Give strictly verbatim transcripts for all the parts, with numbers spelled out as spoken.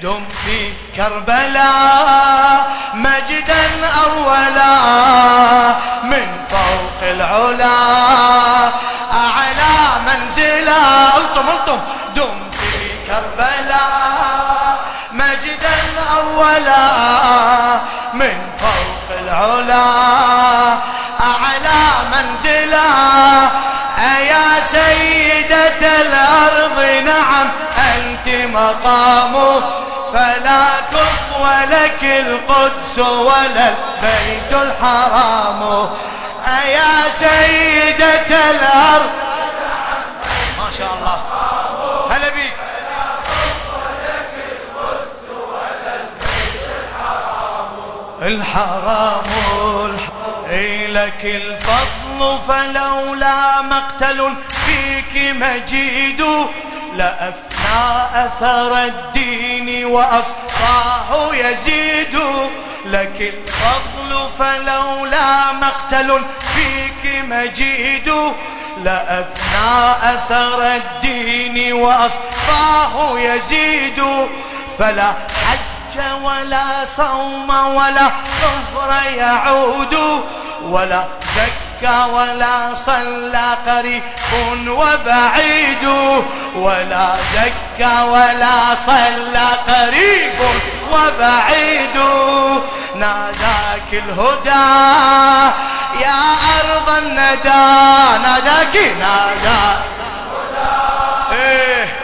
دمت كربلاء مجدا أولا من فوق العلا أعلى منزلا. ألطم ألطم دمت كربلاء مجدا أولا من فوق العلا أعلى منزلا. أيا سيدة الأرض نعم أنت مقامه فلا كفو لك القدس ولا البيت الحرام. أيا سيدة الأرض ما شاء الله هلا بيك الحرام اي لك الفضل فلولا مقتل فيك مجيد لأفنى أثر الدين وأصفاه يزيد. لك الفضل فلولا مقتل فيك مجيد لأفنى أثر الدين وأصفاه يزيد. فلا حج ولا صوم ولا طهر يعود ولا زكى ولا صلى قريب وبعيد ولا زكى ولا صلى قريب وبعيد. ناداك الهدى يا أرض الندى ناداك ناداك إيه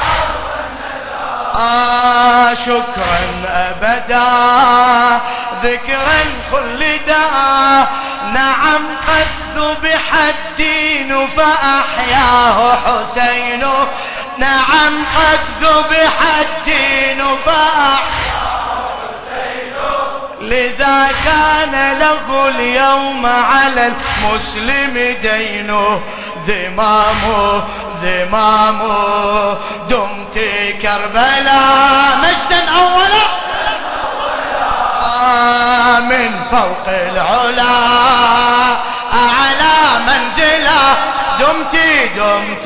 آه شكرا أبدا ذكرا خلدا. نعم قد ذبح الدين فأحياه حسين. نعم قد ذبح الدين فأحياه حسين. لذا كان له اليوم على المسلم دينه ذمامه ذمامه. دمت كربلاء مجدا أولا آه من فوق العلا أعلى منزلا. دمت دمت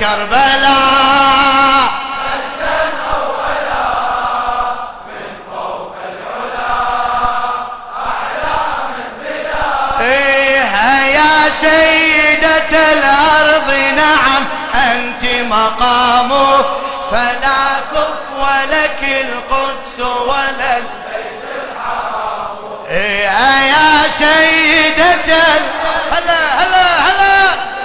كربلاء مجدا أولا من فوق العلا أعلى منزلا. إيه يا سيدة الأرض نعم أنت مقامه فلا كفو لك القدس ولا البيت الحرام. إيه يا سيدة هلا هلا هلا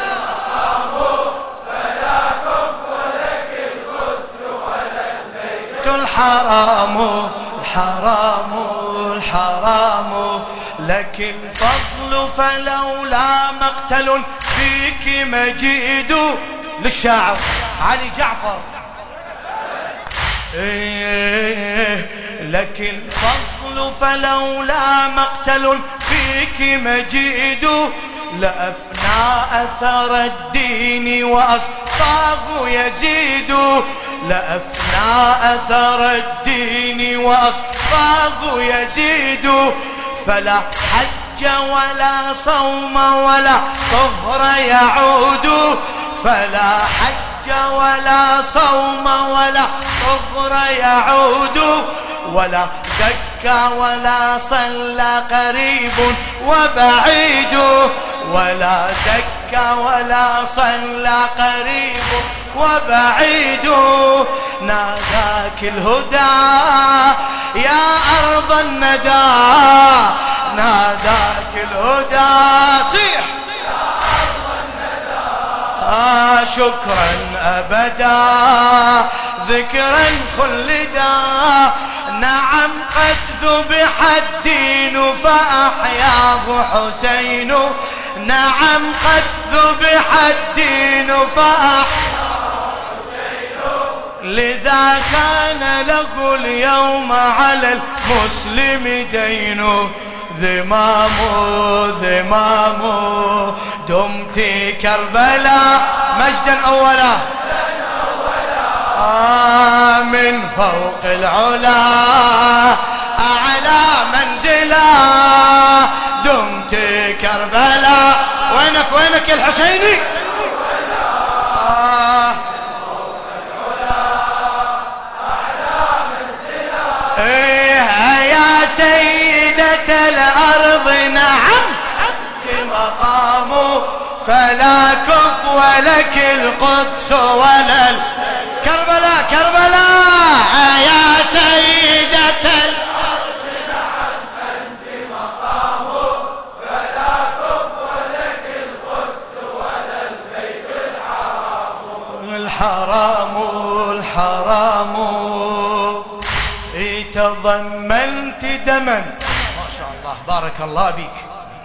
فلا كفو لك القدس ولا البيت الحرام. الحرام الحرام لك الفضل فلولا مقتل فيك مجيد. للشاعر علي جعفر إيه لك الفضل فلولا مقتل فيك مجيد لأفنى أثر الدين وأصفاه يزيد. لأفنى أثر الدين وأصفاه يزيد. فلا حج ولا صوم ولا طهر يعود فلا حج ولا صوم ولا طهر يعود ولا زكى ولا صلى قريب وبعيد ولا زكى ولا صلى قريب وبعيد. ناداك الهدى يا أرض الندى ناداك الهدى صيح آه شكرا أبدا ذكرا خلدا. نعم قد ذبح الدين فأحياه حسين. نعم قد ذبح الدين فأحياه حسين. لذا كان له اليوم على المسلم دينه ذمامه ذمامه. دمت كربلاء مجدا أولا آه من فوق العلا أعلى منزلا. دمت كربلاء وينك وينك يا الحسيني آه الأرض نعم أنت مقام، فلا كف ولك القدس ولا ال... كربلاء كربلاء يا سيدة الأرض نعم أنت مقام، فلا كف ولك القدس ولا البيت الحرام. الحرام الحرام تضمنت دما، ما شاء الله بارك الله بك،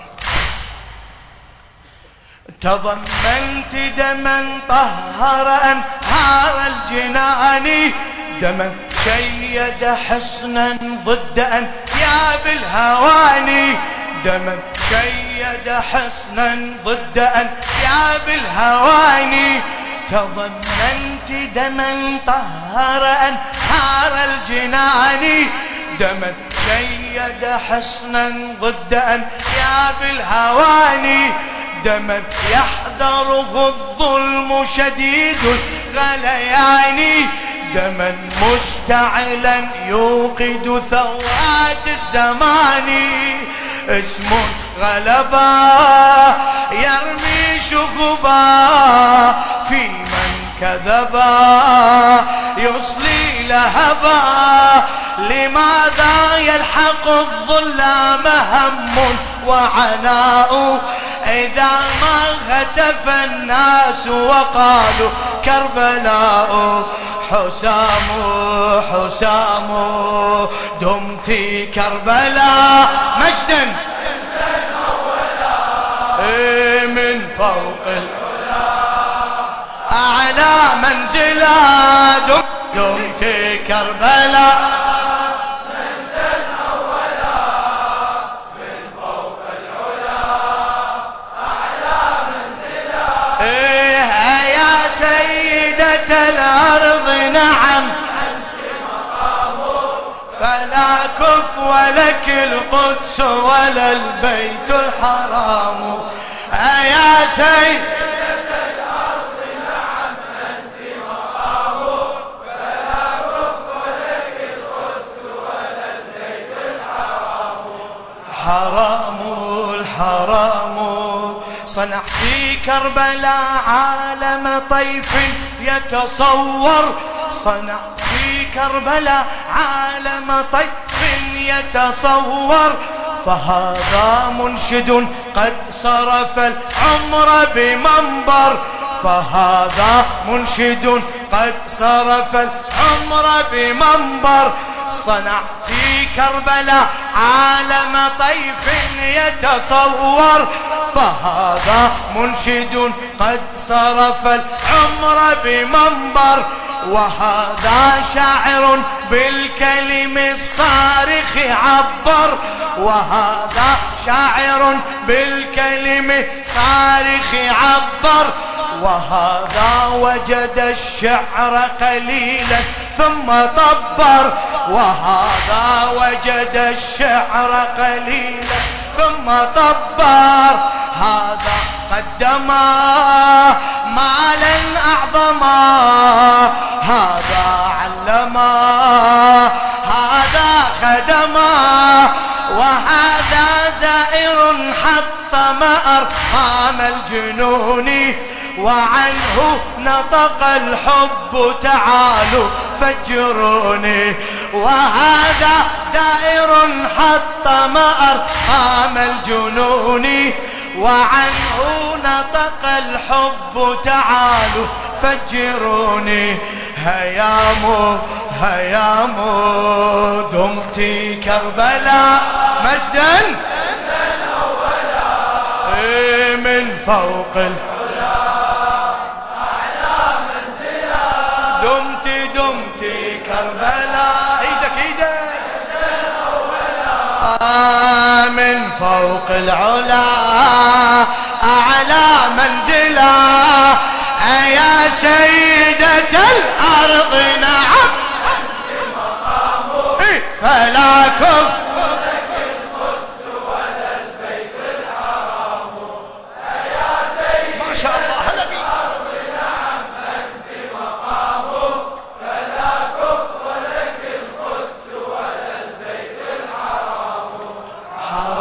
تضمنت دما طهر أنهار الجنان، دما شيد حصنا ضد أنياب الهواني، دما شيد حصنا ضد أنياب الهواني، تضمنت دما طهر أنهار الجنان، دما شيد حصنا ضد أنياب الهواني، دما يحذره الظلم شديد الغليان، دما مشتعلا يوقد ثورات الزمان، اسم غلبا يرمي شغبا في من كذبا يصلي لهبا، لماذا يلحق الظلام هم وعناء إذا ما هتف الناس وقالوا كربلاء. حسام حسام دمت كربلاء مجدا من فوق أعلى منزلا، دمت كربلاء الأرض نعم أنت مقام، فلا كف ولك القدس ولا البيت الحرام. يا سيدة الأرض نعم أنت مقام، فلا كف ولك القدس ولا البيت الحرام. حرام الحرام صنعت كربلاء عالم طيف يتصور، صنعت في كربلاء عالم طيف يتصور، فهذا منشد قد صرف العمر بمنبر، فهذا منشد قد صرف العمر بمنبر، صنعت في كربلاء عالم طيف يتصور، فهذا منشد قد صرف العمر بمنبر، وهذا شاعر بالكلم الصارخ عبر، وهذا شاعر بالكلم الصارخ عبر، وهذا وجد الشعر قليلا ثم طبر، وهذا وجد الشعر قليلا ثم طبر، هذا قدم مالا أعظما، هذا علم هذا خدم، وهذا زائر حطم أرقام الجنون، وعنه نطق الحب تعالوا فجروني، وهذا زائر حطم أرقام الجنون، وعنه نطق الحب تعالوا فجروني. هيام هيام دمت كربلاء مجدا من فوق العلا أعلى منزلا، دمت دمت كربلاء ايدك ايدك آه من فوق العلا أعلى منزلا. يا سيدة الأرض نعم أنت مقام، فلا كف لك القدس ولا البيت الحرام. يا سيدة ما شاء الله هلا بيك الأرض نعم أنت مقام، فلا كف لك القدس ولا البيت الحرام.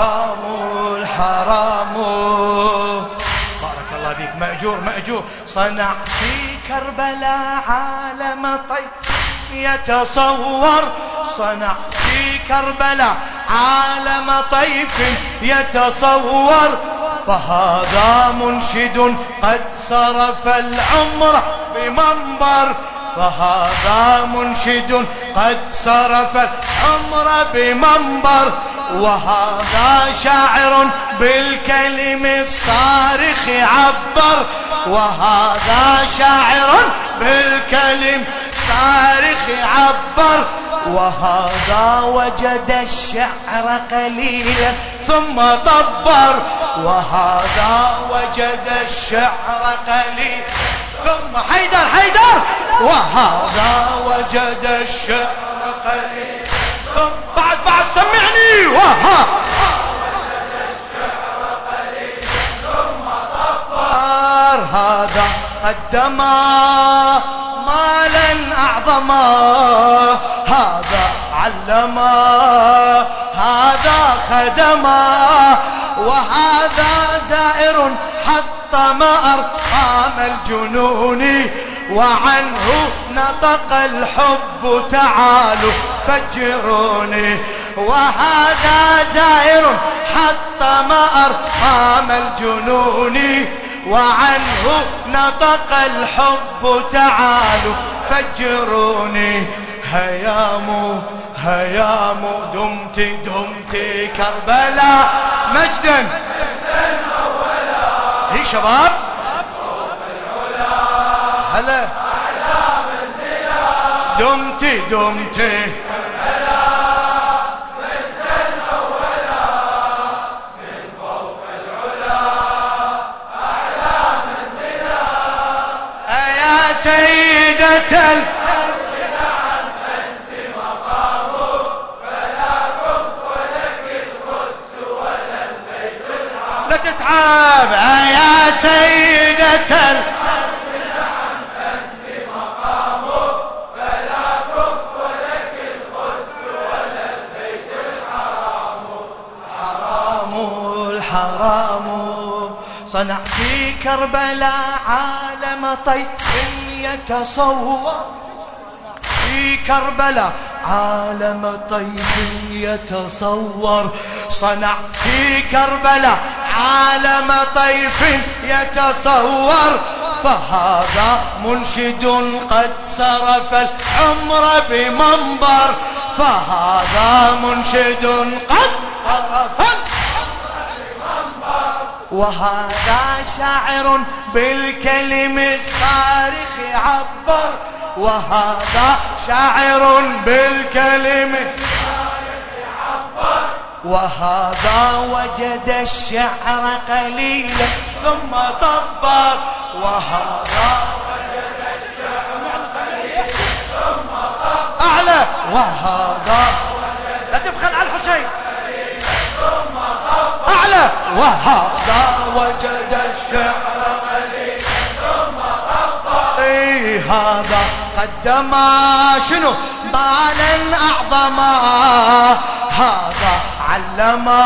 أرجو. صنعت كربلاء عالم طيف يتصور، صنعت كربلاء عالم طيف يتصور، فهذا منشد قد صرف العمر بمنبر، فهذا منشد قد صرف العمر بمنبر، وهذا شاعر بالكلم الصارخ عبر، وهذا شاعر بالكلم الصارخ عبر، وهذا وجد الشعر قليلا ثم طبر، وهذا وجد الشعر قليلا ثم حيدر حيدر، وهذا وجد الشعر قليلا ثم بعد بعد سمعني، وها وجد الشعر قليلا ثم طبر، هذا قدم مالا أعظما، هذا علما، هذا خدما، وهذا زائر حطم أرقام الجنون، وعنه نطق الحب تعالوا فجروني، وهذا زائر حطم أرقام الجنون، وعنه نطق الحب تعالوا فجروني. هيام هيام دمت دمت كربلاء مجدا هي شباب هلا دمت دمت سيدة الأرض نعم أنت مقامه، فلا كف لك القدس ولا البيت الحرام. لا تتعب يا سيدة الأرض نعم أنت مقامه، فلا كف لك القدس ولا البيت الحرام. حرام الحرام صنعت كربلاء عالم طيف يتصور، في كربلاء عالم طيف يتصور، صنعت في كربلاء عالم طيف يتصور، فهذا منشد قد صرف العمر بمنبر، فهذا منشد قد صرف العمر بمنبر، وهذا شاعر بالكلم الصارخ عبر، وهذا شاعر بالكلم الصارخ عبر، وهذا وجد الشعر قليلا ثم طبر، وهذا وجد الشعر قليلا ثم طبر أعلى، وهذا لا تبخل على الحسين ثم طبر أعلى، وهذا وجد الشعر قليلا ثم طبر. إيه هذا قدم شنو مالا أعظما، هذا علما،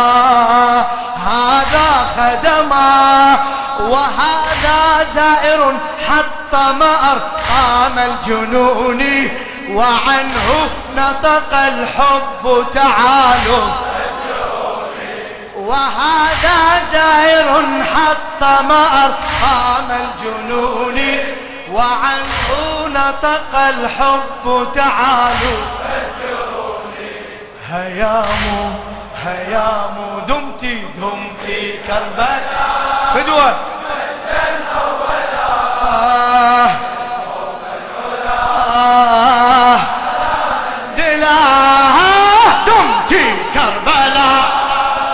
هذا خدما، وهذا زائر حطم أرقام الجنون، وعنه نطق الحب تعالوا، وهذا زائر حطم أرقام الجنون، وعنه نطق الحب تعالوا. هيام هيام دمتي دمتي كربلاء فدوة آه آه زلاها دمتي كربلاء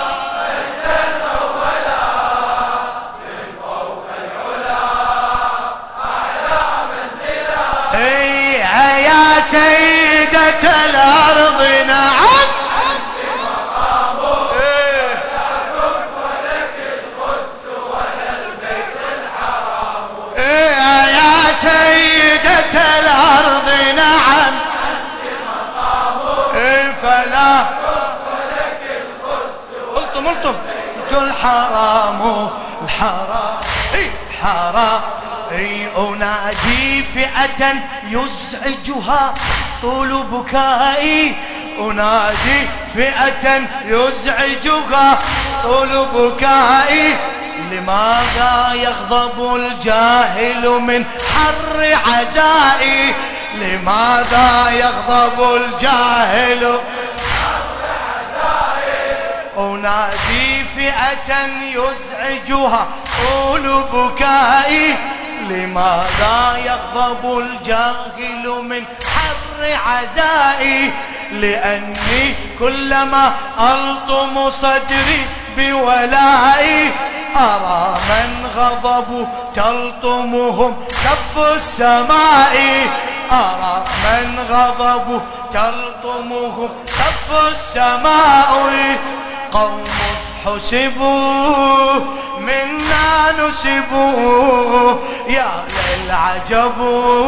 سيدة الأرض نعم أنت مقامه، إيه لا كف لك القدس ولا البيت الحرام. إيه يا سيدة الأرض نعم أنت مقامه، إيه فلا كف لك القدس. قلتم قلتم قلت الحرام الحرام إيه حرام اي انادي فئة يزعجها طول بكائي، انادي فئة يزعجها طول بكائي، لماذا يغضب الجاهل من حر عزائي، لماذا يغضب الجاهل من حر عزائي، انادي فئة يزعجها طول بكائي، لماذا يغضب الجاهل من حر عزائي، لأني كلما ألطم صدري بولائي أرى من غضب تلطمهم كف السماء، أرى من غضب تلطمهم كف السماء، قوم حسبوا منا نسبوا يا للعجب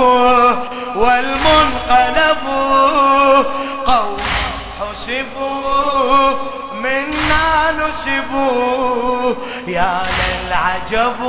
والمنقلب، قوم حسبوا منا نسبوا يا للعجب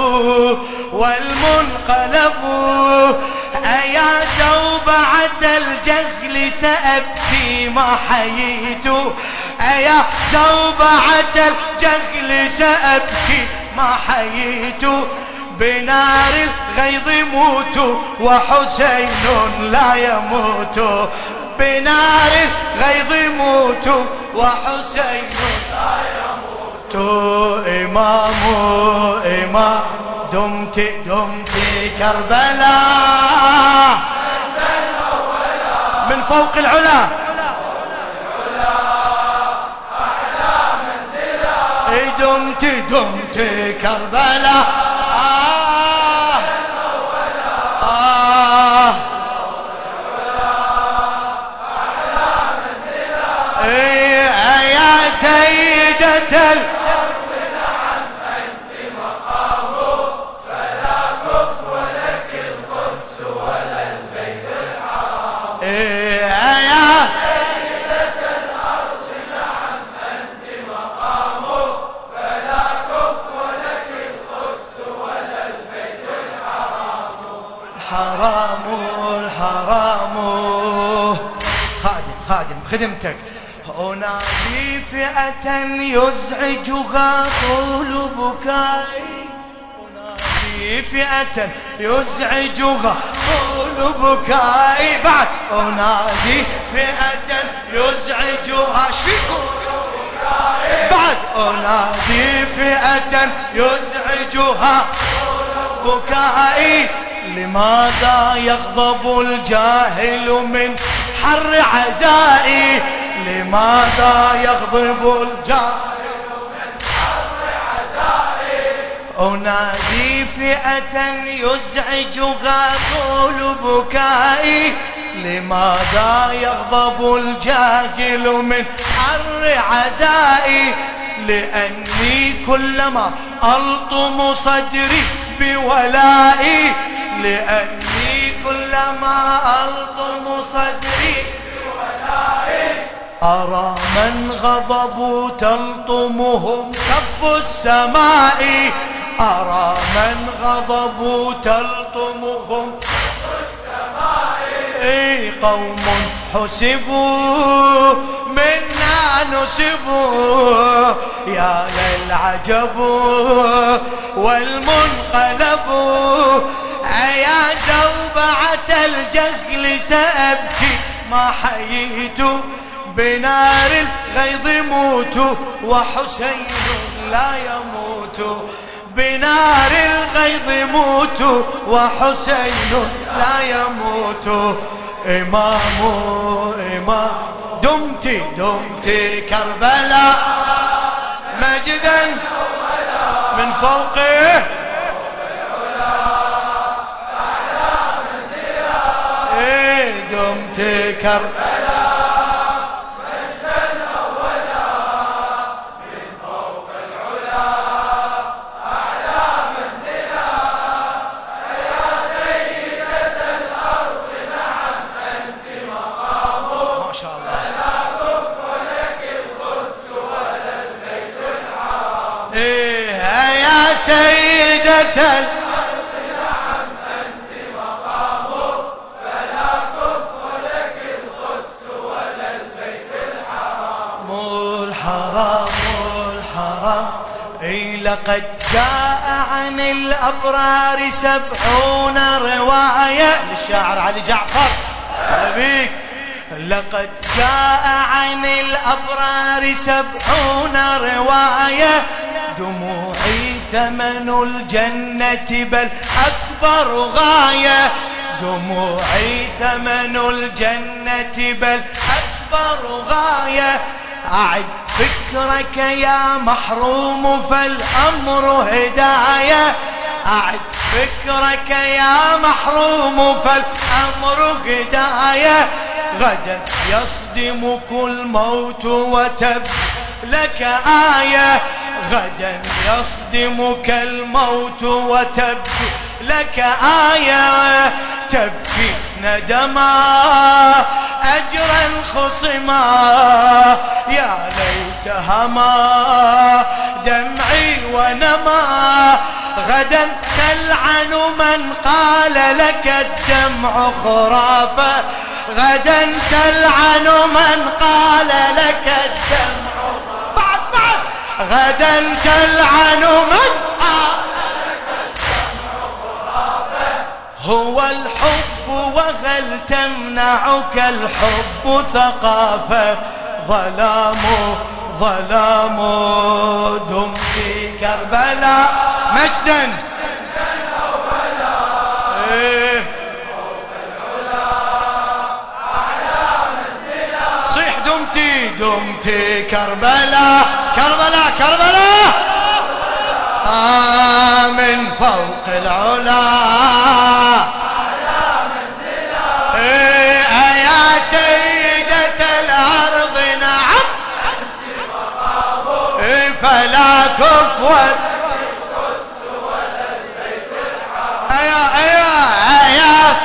والمنقلب، أيا زوبعة الجهل سأبكي ما حييت، أيا زوبعة الجهل سأبكي ما حييت، بنار الغيظ موت وحسين لا يموت، بنار الغيظ موت وحسين لا يموت، إمام إمام دمت دمت كربلاء من فوق العلا دمت دمت كربلاء آه آه إيه يا سيدة الأرض نعم أنت مقام، فلا كفر لك القدس ولا البيت الحرام، إيه يا سيدة الأرض نعم أنت مقام، فلا كفر لك القدس ولا البيت الحرام، الحرام الحرام. خادم خادم خدمتك، أنادي فئة يزعجها طول بكائي، أنادي فئة يزعجها طول بكائي، بعد أنادي فئة يزعجها شفيكم، بعد أنادي فئة يزعجها طول بكائي، لماذا يغضب الجاهل من حر عزائي، لماذا يغضب الجاهل من حر عزائي، أنادي فئة يزعجها طول بكائي، لماذا يغضب الجاهل من حر عزائي، لأني كلما ألطم صدري بولائي، لأني كلما ألطم صدري بولائي أرى من غضبوا تلطمهم كف السماء، أرى من غضبوا تلطمهم كف السماء، قوم حسبوا منا نسبوا يا للعجب والمنقلب، أيا زوبعة الجهل سأبكي ما حييت، بنار الغيظ موت وحسين لا يموت، بنار الغيظ موت وحسين لا يموت، إمام إمام دمت دمت كربلاء مجدا من فوقه إيه دمت كربلاء مجدا أولا من فوق العلا أعلى منزلا، يا سيدة الأرض نعم أنت مقام، ما شاء الله لا كفر لك القدس ولا البيت الحرام، إيه يا سيدة الأرض نعم لقد جاء عن الأبرار سبعون رواية للشاعر علي جعفر بيك. لقد جاء عن الأبرار سبعون رواية دموعي ثمن الجنة بل أكبر غاية دموعي ثمن الجنة بل أكبر غاية أعد فكرك يا محروم فالأمر هداية أعد فكرك يا محروم فالأمر هداية غدا يصدمك الموت وتبكي لك آية غدا يصدمك الموت وتبكي لك آية تبكي ندما أجرا خصما يا ليتها ما دمعي ونما غدا تلعن من قال لك الدمع خرافة غدا تلعن من قال لك الدمع بعد بعد غدا تلعن من قال لك الدمع خرافة هو الحب وهل تمنعك الحب ثقافة ظلام ظلام دم في كربلاء مجدا إيه صيح دمتي دمتي كربلاء كربلاء كربلاء آه من فوق العلا إيه يا سيدة الأرض نعم إيه فلا كفوة أيا أيا أيا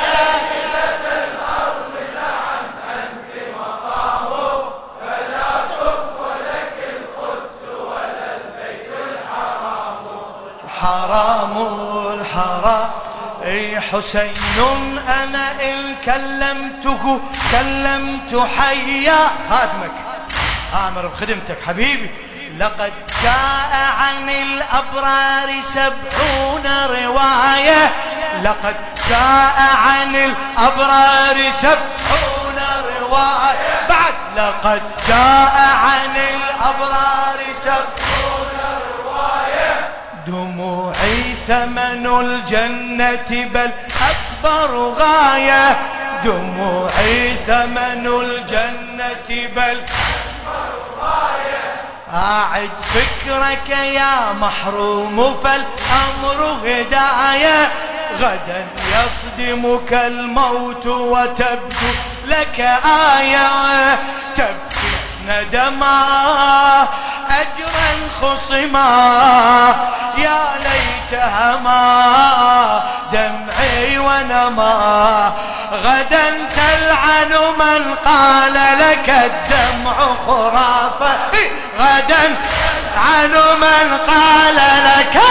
حرام الحرام اي حسين انا ان كلمته كلمت حيا خادمك امر بخدمتك حبيبي لقد جاء عن الابرار سبعون روايه لقد جاء عن الابرار سبعون روايه بعد لقد جاء عن الابرار سبعون روايه دموعي ثمن الجنة بل أكبر غاية دموعي ثمن الجنة بل أكبر غاية أعد فكرك يا محروم فالأمر هداية غدا يصدمك الموت وتبدو لك آية تبكي ندما أجرا خصما يا ليتها ما دمعي ونما غدا تلعن من قال لك الدمع خرافة غدا تلعن من قال لك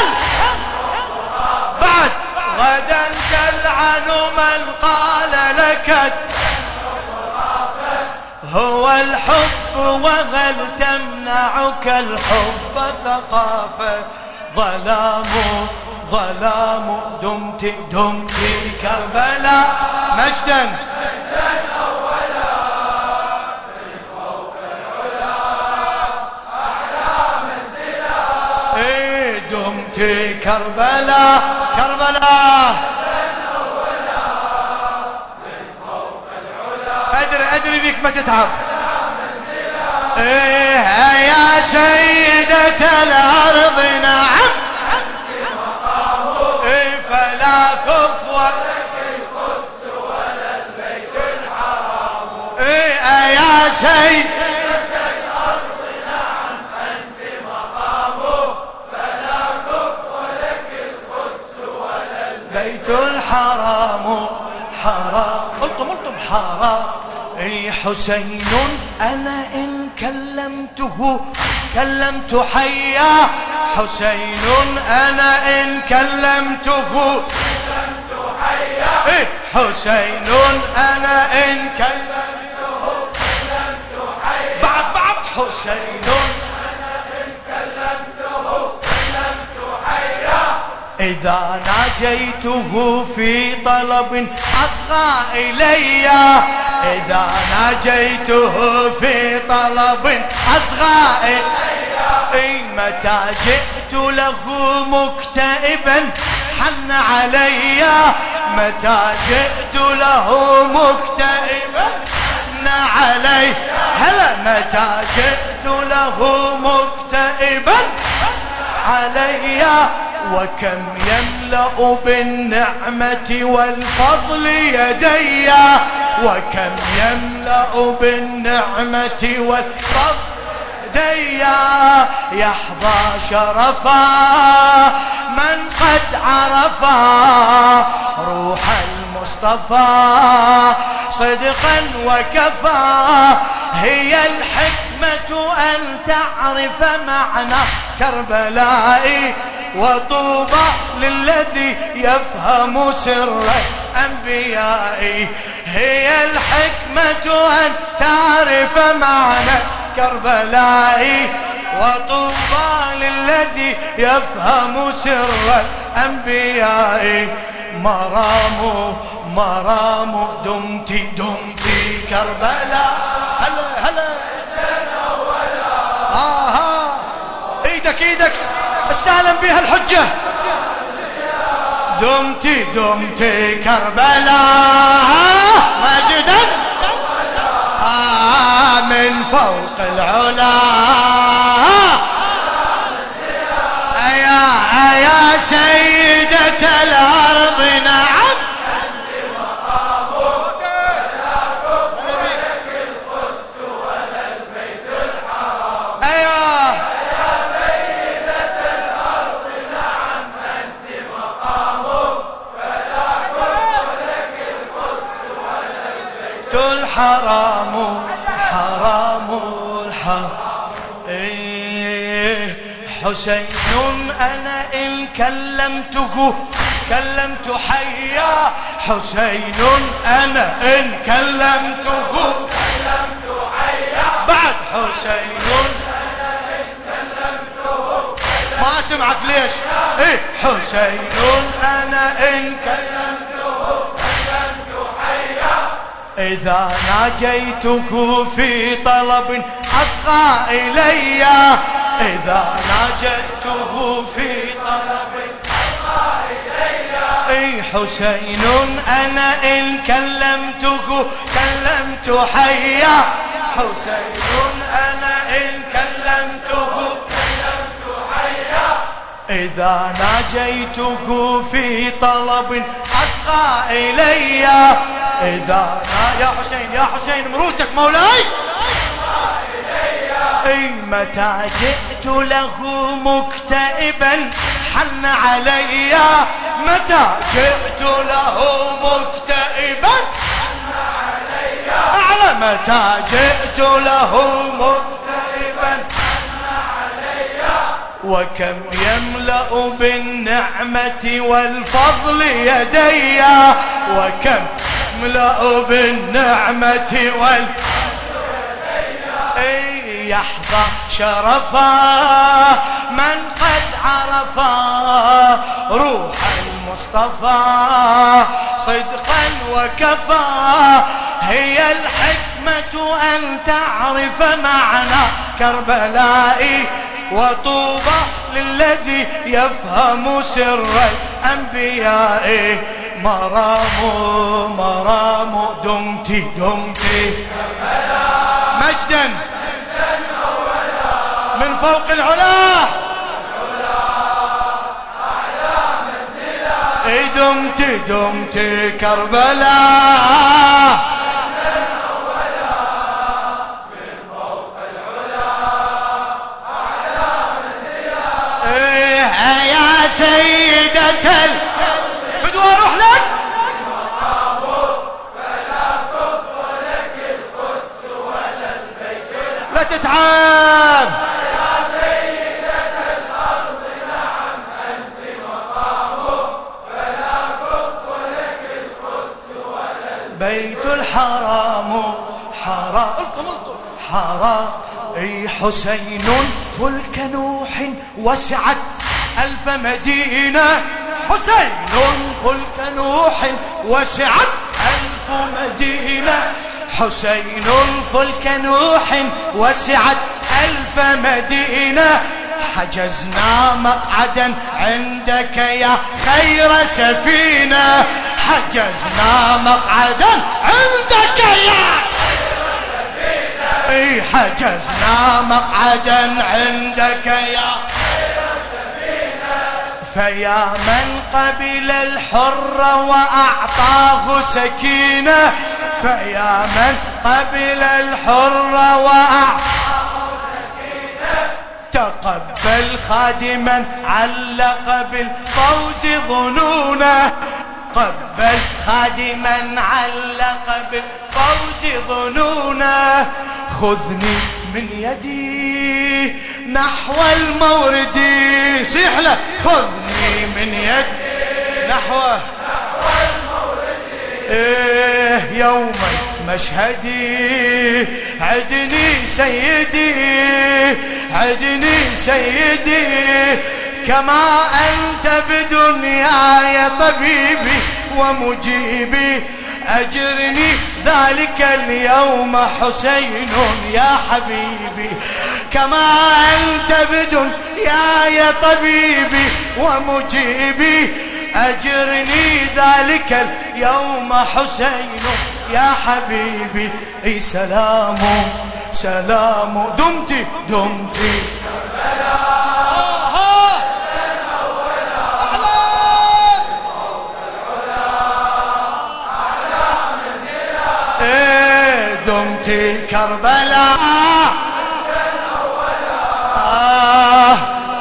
بعد غدا تلعن من قال لك هو الحب وهل تمنعك الحب ثقافة ظلام ظلام دمت دمت كربلاء مجدا أولا من فوق العلا أعلى منزلا إيه دمت كربلاء كربلاء أدري أدري بيك ما تتعب إيه يا سيدة الأرض نعم إيه فلا كفوة القدس ولا البيت الحرام إيه يا سيدة الأرض نعم أنت مقامه فلا كفوة لك القدس ولا البيت الحرام حرام قلتم قلتم حرام اي حسين انا ان كلمته كلمت حيا حسين انا ان كلمته كلمت حيا اي حسين انا ان كلمته كلمت حيا بعد بعد حسين انا ان كلمته كلمت إذا ناجيته في طلب أصغى إلي، إذا ناجيته في طلب أصغى إلي، متى جئت له مكتئبا حن علي، متى جئت له مكتئبا حن علي، هلا متى جئت له مكتئبا علي، وكم يملأ بالنعمة والفضل يدي، وكم يملأ بالنعمة والفضل يدي، يحظى شرفا من قد عرفا روح المصطفى صدقا وكفى، هي الحكمة أن تعرف معنى كربلاء، وطوبى للذي يفهم سر الأنبياء، هي الحكمة أن تعرف معنى كربلاء، وطوبى للذي يفهم سر الأنبياء، مرام مرام دمتي دمتي كربلاء، هلا هلا آه ها ايدك ايدك السالم بها الحجة، دمتي دمتي كربلاء مجدا آه من فوق العلا، أيا أيا سيدة الأرض نعم الحرام حرام الحرام إيه حسين أنا إن كلمته كلمت حيا، حسين أنا إن كلمته كلمت حيا، بعد حسين أنا إن كلمته ما أسمعك ليش إيه حسين أنا إن كلمته كلمت حيا، إذا ناجيته في طلب أصغى إلي، إذا ناجيته في طلب أصغى إلي، أي حسين أنا إن كلمته كلمت حيا، حسين أنا إن كلمته كلمت حيا، إذا ناجيته في طلب أصغى إلي، إذا يا حسين يا حسين مروتك مولاي، أي متى جئت له مكتئبا حن علي، متى جئت له مكتئبا حن علي، أعلى متى جئت له مكتئبا حن علي، وكم يملأ بالنعمة والفضل يدي، وكم يملأ بالنعمة والفضل يدي، يحظى شرفا من قد عرفا روح المصطفى صدقا وكفى، هي الحكمة أن تعرف معنى كربلاء، وطوبى للذي يفهم سر الأنبياء، مرام مرام دمتي دمتي مجدا من فوق العلا، اي دمتي دمتي كربلاء، من فوق العلا اعلى منزلا، ايه يا سيدة الفدوى اروح لك، لا تتعب يا سيدة الأرض نعم أنت مقامه، فلا كف لك القدس ولا بيت الحرام حرام حرام، اي حسين فلك نوح وسعت ألف مدينة، حسين فلك نوح وسعت ألف مدينة حسين فلك نوح وسعت ألف مدينة حجزنا مقعدا عندك يا خير سفينة حجزنا مقعدا عندك يا خير سفينة اي حجزنا مقعدا عندك يا خير سفينة فيا من قبل الحر وأعطاه سكينة فيا من قبل الحر وأعطاه تقبل خادما علق بالفوز ظنونه قبل خادما علق بالفوز ظنونه خذني من يدي نحو المورد صيح له خذني من يدي نحو المورد إيه يوم مشهدي عدني سيدي عدني سيدي كما أنت بدنياي طبيبي ومجيبي أجرني ذلك اليوم حسين يا حبيبي كما أنت بدنياي طبيبي ومجيبي أجرني ذلك اليوم حسين يا حبيبي اي سلام سلام دمتي دمتي دمتي كربلاء آه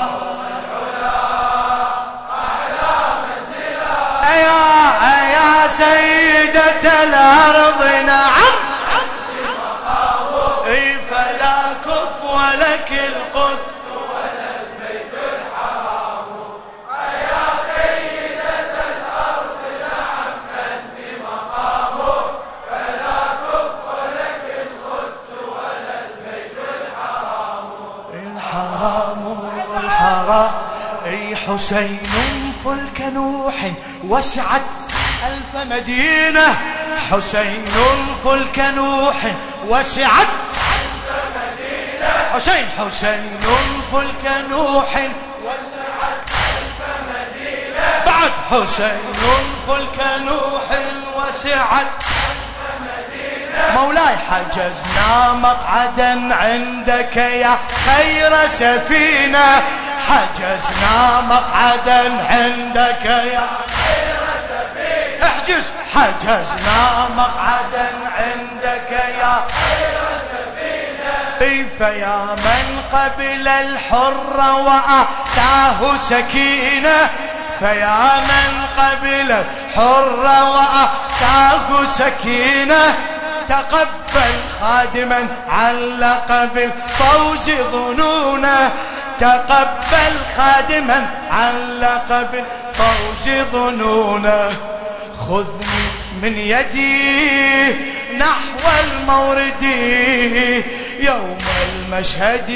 يا يا سيدة الأرض نعم اي فلا كف ولك القدس ولا البيت الحرام يا سيدة الأرض نعم أنت مقامه فلا كف ولك القدس ولا البيت الحرام الحرام الحرام اي حسين فلك نوح وسعت ألف مدينة حسين فلك نوح وسعت ألف مدينة حسين حسين فلك نوح وسعت ألف مدينة بعد حسين فلك نوح وسعت ألف مدينة مولاي حجزنا مقعدا عندك يا خير سفينة حجزنا مقعدا عندك يا خير سفينة احجز حجزنا مقعدا عندك يا خير سفينة اي فيا من قبل الحر وأعطاه سكينة فيا من قبل الحر وأعطاه سكينة تقبل خادما علق بالفوز ظنونه تقبل خادما علق بالفوز ظنونه خذني من يدي نحو المورد يوم المشهد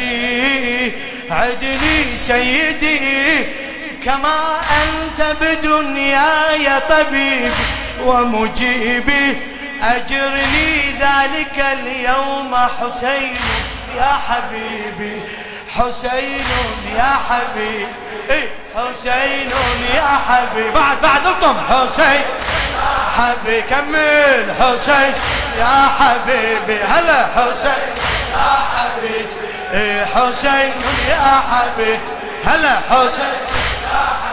عدني سيدي كما أنت بدنياي طبيبي ومجيبي أجرني ذلك اليوم حسين يا حبيبي حسين يا حبيبي حسين يا حبيبي بعد بعد الطم حسين حبيبي كمل حسين يا حبيبي هلا حسين يا حبيبي حسين يا حبيبي هلا حسين يا حبيبي